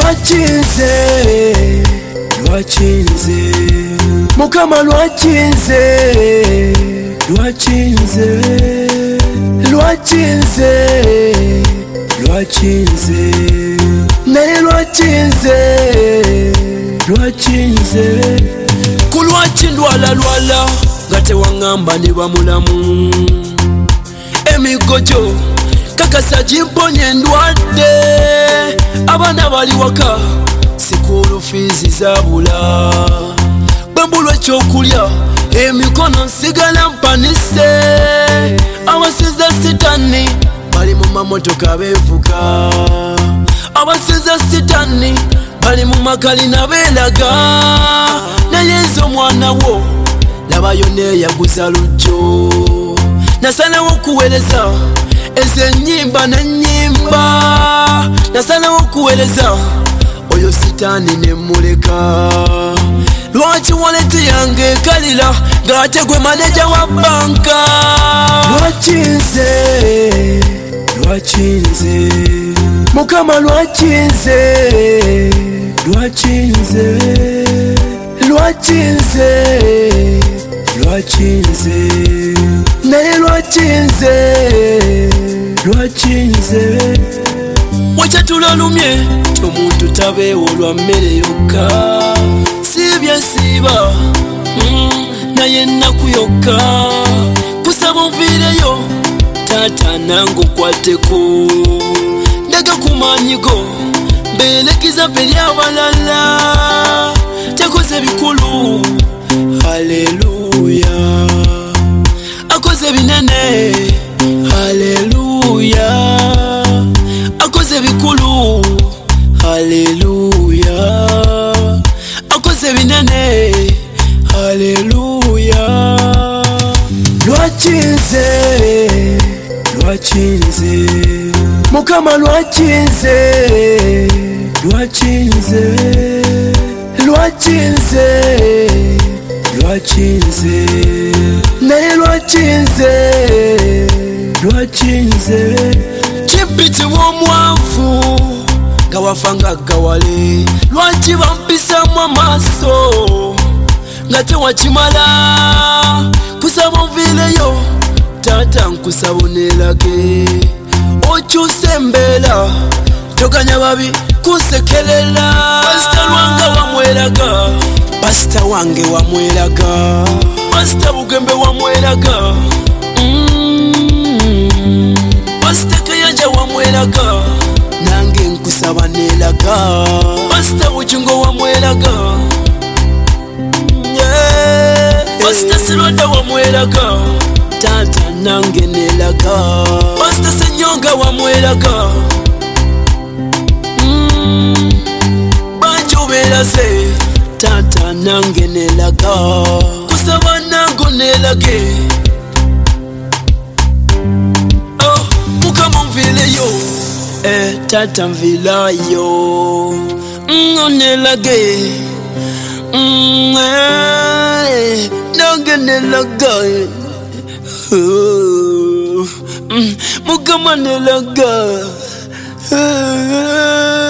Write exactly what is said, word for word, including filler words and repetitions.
Lwachinze, lwachinze, Mukama lwachinze, lwachinze, lwachinze, lwachinze, naye lwachinze, lwachinze. Kulwaki ndwala lwala nga tewangamba ne bamulamu, emigojo kakasa gimponye endwadde, abaana bali waka sikuulu fiizi zabula, bwembulwa ekyokulya emikono nsigala mpanise, abasiza sitani bali mu mamotoka beevuga, abasiza sitani bali mu makalina beelaga, naye nze omwana wo labayo neeyaguza lujjo, nasalawo okuweereza ezo ennyimba n'ennyimba, nasalawo okuweereza oyo sitaani ne muleka. Lwaki waleti yange ekalira ng'ate gwe maneja wa banka? Lwachinze, lwachinze, Mukama lwachinze, lwachinze, lwachinze, lwachinze, naye lwachinze, lwachinze. Wakyatulolumye omuntu tabeewo lwa mmere yokka, siibye nsiiba mm, naye ennaku yokka, kusaba onviireyo taata nange okwatteko, ndega ku maanyigo mbeelekiza bberi abalala, takoze bikulu, haleluya, akoze binene, haleluya, akoze bikulu, haleluya, akoze binene, haleluya. Lwachinze, lwachinze, Mukama lwachinze, lwachinze, lwachinze, lwachinze, naye lwachinze, lwachinze. Kimpiti w'omwavu nga wafanga gawale, lwaki bampisamu amaaso nga tewakimala, kusaba onviireyo taata nkusaba oneelage, okyuse embeera toganya babi kunsekerera, pasita lwange wamweraga, pasita wange wamweraga, pasita bugembe wamweraga, mm, pasita kayanja wamweraga, nange nkusaba neelaga, pasita bujingo wamweraga, yeah. Pasita Sirwanda wamweraga, taata nange neelaga, pasita Senyonga wamweraga, mm, banjo beeraze, taata nange neelaga, kusaba nange neelage, oh, Mukama onviireyo, eh, taata nviirayo, mm, oneelage, mm, eh, nange neelaga, oh, mm, Mukama neelaga, eh,